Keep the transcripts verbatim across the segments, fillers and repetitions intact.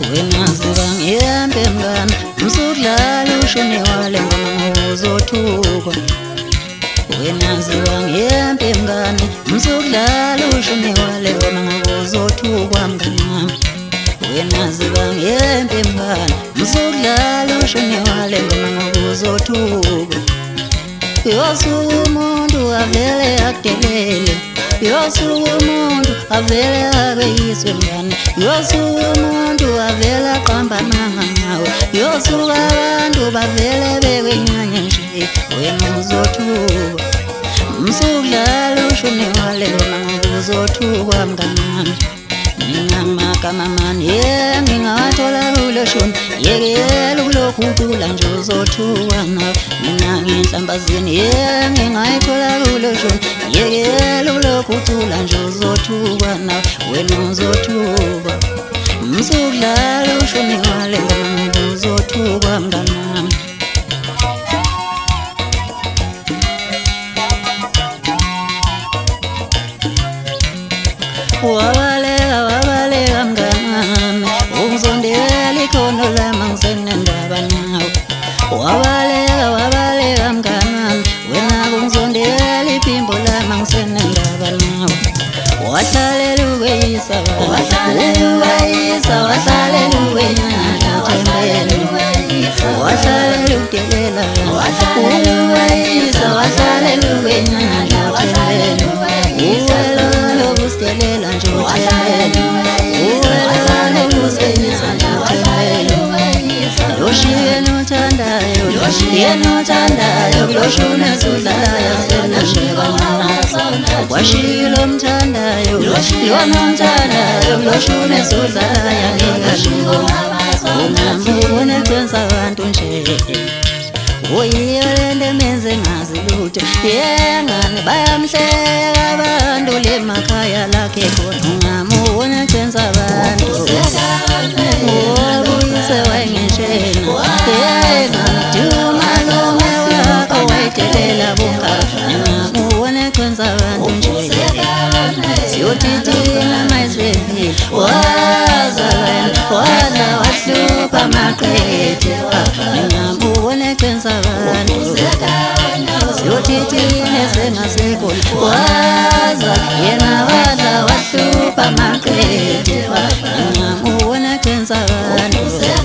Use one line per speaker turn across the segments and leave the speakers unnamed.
wena zibangiyembe mngani msudlala ushone wale ngoma uzothukwa wena zibangiyembe mngani msudlala ushone wale ngoma uzothukwa mngani wena zibangiyembe mngani msudlala ushone wale ngoma uzothukwa yosuku umuntu avele akudelele yosuku umuntu avele akeyiswe mngani yosuku umuntu avele aqambana ngawe yosuku abantu bavele bekwenyanya nje wena uzothukwa msudlala ushone wale ngoma uzothukwa mngani mina magama mani ye ngingawathola kulo shoni yekela kulokhu ucula nje uzothukwa nawe mina nginhlambazini ye ngingayithola kulo shoni yekela kulokhu ucula nje uzothukwa nawe wena uzothukwa msudlala ushone wale ngoma uzothukwa mngani wabaleka wabaleka mngani ungizondela ikhono lami angisene ndaba nawe wabaleka wabaleka mngani wena ungizondela iphimbo lami angisene ndaba nawe wahlalela ukweyisa wahlalela ukweyisa wahlalela ukwenyanya uthembele wahlalela ukudelela wahlalela ukweyisa wahlalela ukwenyanya uthembele uwelo lokusidelela nje uthembele uwelo lokuseyisa nje uthembele loshiyeni uthandayo loshiyeni uthandayo loshune sudlalayo senashekana washilo mthandayo lona mthandayo loshune sudlalayo ngingashilo unambone kwenza abantu nje oyiyo lento menze ngazi lutho yengane bayamhleka abantu lemakhaya lakhe khona ungamubona kwenza abantu obuyise wayengishena yengane duma nome wakho wayidelela bunga ungamubona kwenza abantu nje siyothithina mayisethi wazalana wadla wahlupha maqede ungamubona kwenza abantu siyothithina sengasekho waza yena wadla wahlupha maqede ungamubona kwenza abantu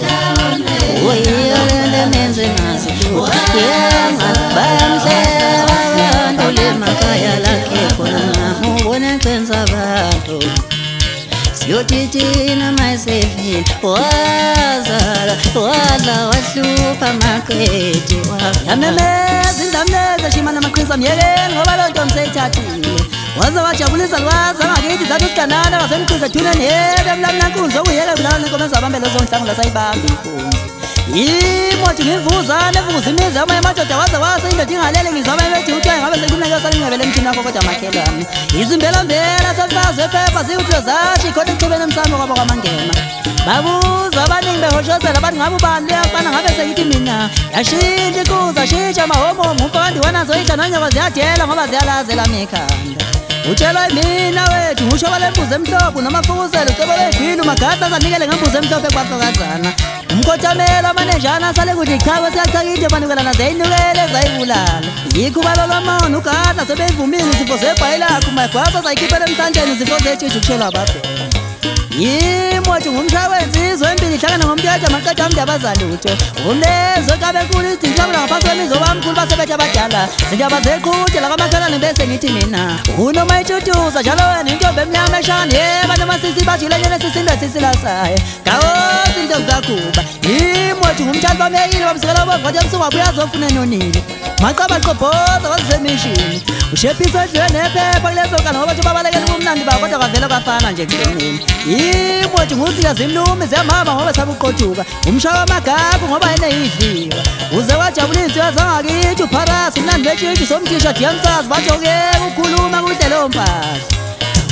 oyiyo lento menze ngazi lutho yengane bayamhleka abantu lemakhaya lakhe khona ungamubona kwenza abantu siyothithina mayisefile wazala wadla wahlupha maqede yamemeza indamneza shimana maqhinza myekeni ngoba loo nto mseyithathile waze wajabulisa lwazi angakithi zathi usiganana ngasemqhiza ethuneni yebe mlamna nkunzi okuyeke bulala nenkomo ezabambela zonhlangula sayibamba inkunzi imothi ngivuzane evuza imizi amanye amadoda waze wase indoda ingalele ngizama emethi uthiwa ngabe sekumneke salingebele emthini wakho kodwa makhelwane izimbelambela sefazi ephepha ziyuthilo zashi khona ekuthubeni emsamo kwabo kwamangema babuza abaningi behoshozela bathi ngabe ubani liyafana ngabe seyithi mina yashintsha inkunzi ashintsha amahomomo umfandi wanazo inhla nonyoka ziyadela ngoba ziyalazela mekhanda utshelwa mina wethu ngusho kwalembuzi emhlophe nomafukuzelo ucebo lwegwini umagadla zanikele ngembuzi emhlophe kwahlokazana umkhothamela amanenjana asale kuthi ichawe siyachakide banikelana zeyinukele zayibulala yikho ubalolwamona ugadla sebeyivumile izifo zebhayilakho magwaza zayikhiphela emhlanjeni izifo zetshitsha ukushelwa babhela yimothi ngumshwawenzi izwe empili ihlangana ngomthetho amaqeda amntu abazalutho umlezo kabenkulu idinhlabula ngaphansi kwemizo bamkhulu basebethi abadala zindaba zeqhude lakamakhalane bese ngithi mina unoma itshutuza njalo wena intombi emnyama eshani yeba nomasisi bajile nyene sisinde sisilasayo ngawosi into zikakhuba yimothi ngumthandi bameyile bamsikela bovoti ebusuku wabuya azofuna enonile macaba liqobhoza wazisemishini ushephisa edlweni ephepha kulezo kala ngobathi babalekela ubumnandi babo kodwa kwavele kwafana nje ekugcineni imothi nguzika zimlumi ziyamama ngoba sabuqothuka umshawa wamagabu ngoba eneyidliwa uze wajabula insizwa zangakithi upharasi umnandi wetshitshi somthisha diyamsazi bathi okuyeka ukukhuluma kuhle leyo mpahla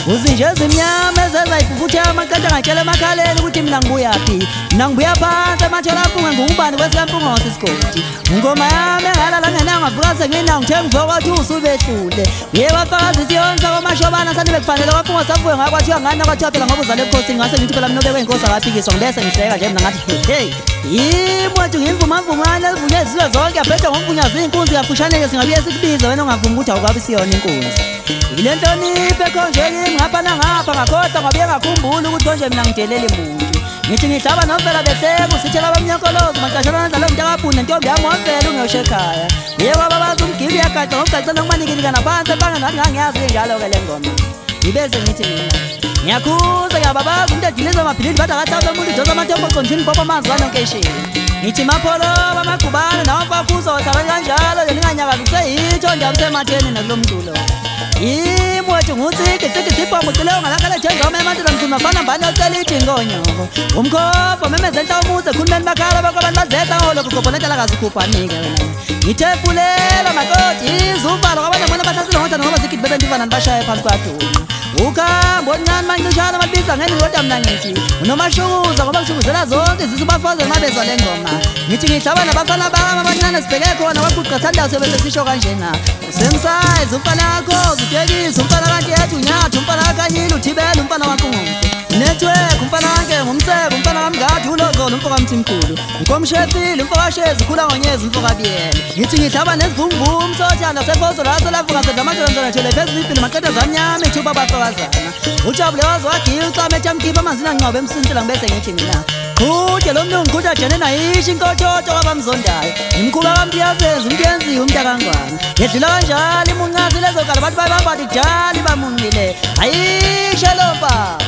uzinje ezimnyama ezezayifufutha amaqeda ngatshela emakhaleni ukuthi mina ngibuyaphi mina ngibuya phansi ematholampungwe ngubani kwesikampungose isigodi ngoma yami engalala ngenangavuka senginawo ngithe ngivuka kwathi usubehlule ye wafakazi isiyonsa kwamashobana sani bekufanele kwapungwa savuke ngakwathiwa ngani kwathiwa phela ngoba uzale ebukhosini ngase ngithi phela mnobekwe inkosi akaphikiswa ngibese ngihleka nje mina ngathi hey yimwethu ngimvumamvumane elivunywe izizwe zonke yaphetha ngomvunyazi iy'nkunzi kafushane-ke singabuye sikubize wena ongavumi ukuthi awukabi siyona inkunzi ile nhlonipho ekhonje kimi ngapha nangapha ngakhohlwa ngabuye ngakhumbula ukuthi konje mina ngideleli muntu ngithi ngihlaba nomvela behleka usithela abamnyankolozi macashelana njalo mntakabhuni nentombi yami wamvela ungewushe ekhaya uye kwababazi umgibi uyagaca ngokugacela ngokumanikilika naphansi ebanga ngathi ngangiyazi njalo-ke le ngoma ngibeze ngithi mina ngiyakhuza ngiyababazi umuntu edilize amaphilini bathi akathabe umuntu idosa amathembo oconjini popo amanzi kanonkeshini ngithi mapholoba amagubane nawamfafuzo ohlala kanjalo lelinganyakazi kuseyitho ndiyabusematheni nakulo mculo imwethu ngutsiki tsiki siphomo cile ungalakhala jenzoma emantela mkhulu mafana mbani ocela idingonyoko umkhopho memezenta umuze khulumeni bakhala bakho abantu bazeta ngolo kugobhonetela kazikhuphanike wena ngithefulela makoti izuvalo kwabanye bona bahlasile ngothanda ngoba zigidi bebentivana nibashaye phansi kwaduma ukhambo oluncane mancishana balibiza ngenilodwa mina ngithi unomashukuza ngoba kushukuzela zonke izisu bafozela mabezwa le ngoma ngithi ngihlaba nabafana bami abancane sibheke khona waguqathandayo sebese sisho kanjena usemsayizi umfana wakho utekisi umfana kankethu unyathu umfana kakanyile uthibela umfana wankunguse network umfana wanke ngumsebe umfana kamngadi ulozolo umfo kamthimkhulu nkomshefile umfo kashezi ukhula ngonyezi umfo kabiyele ngithi ngihlaba nesivumvumu sothanda sefoso laso lavuka sedla amadolonzana thele phezulu impilo maqeda zamnyama ithuba bafakazana ujabule wazi wagiya ucama ethamkhipha amanzini angcobe emsinsela ngibese ngithi mina qhude lo mlungu qhude ajene nayisho inkothoto kwabamzondayo imkhuba kamntiyazenza umntiyenziwe umntakangwane yedlula kanjalo imuncazi lezokala bathi bayibambathi kujali bamuncile ayishe lompa